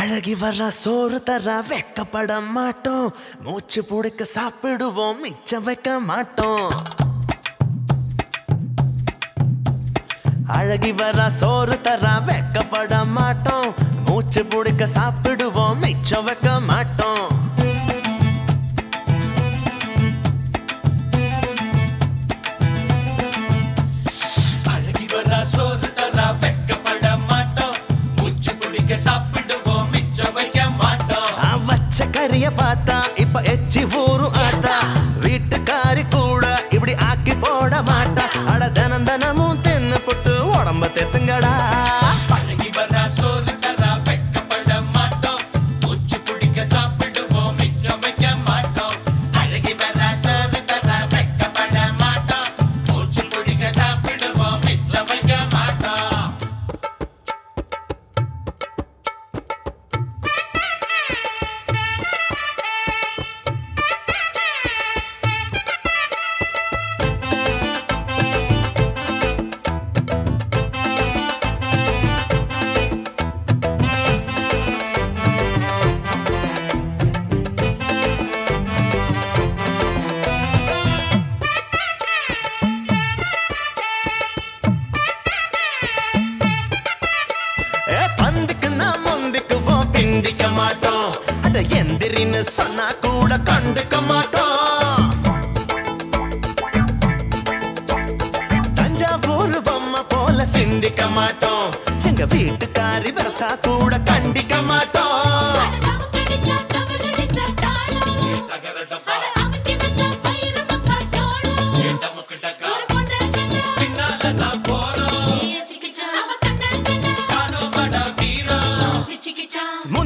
அழகி வர்ற சோறு தர வெக்கப்பட மாட்டோம், மூச்சு புடிக்க சாப்பிடுவோம் மிச்சம் வைக்க மாட்டோம். அழகி வர்ற சோறு தர வெக்கப்பட மாட்டோம், மூச்சு புடிக்க சாப்பிடுவோம் மிச்சம் வைக்க மாட்டோம். அழகி வர்ற சோறு தர வெக்கப்பட மாட்டோம், மூச்சு புடிக்க சாப்பிடுவோம் மிச்சம் வைக்க மாட்டோம். வச்ச கரிய பார்த்தா இப்ப எச்சி ஊரும் ஆட்டா, வீட்டுக்காரி கூட இப்படி ஆக்கி போட மாட்டா. அட தினம் தினமும் தின்னு புட்டு உடம்ப தெத்துங்கடா. அழகி வர்ற சோறு தர வெக்கப்பட மாட்டோம், மூச்சு புடிக்க சாப்பிடுவோம் மிச்சம் வைக்க மாட்டோம். அழகி வர்ற சோறு தர வெக்கப்பட மாட்டோம், மூச்சு புடிக்க சாப்பிடுவோம் மிச்சம் வைக்க மாட்டோம். பந்துக்குன்னா முந்திக்குவோம் பிந்திக்க மாட்டோம், அத எந்திரின்னு சொன்னா கூட கண்டுக்க மாட்டோம். தஞ்சாவூர் பொம்மை போல சிந்திக்க மாட்டோம், எங்க வீட்டுக்காரி வரைச்சா கூட கண்டிக்க மாட்டோம். பின்னால நான் போறோம் காணோமடா வீரம்.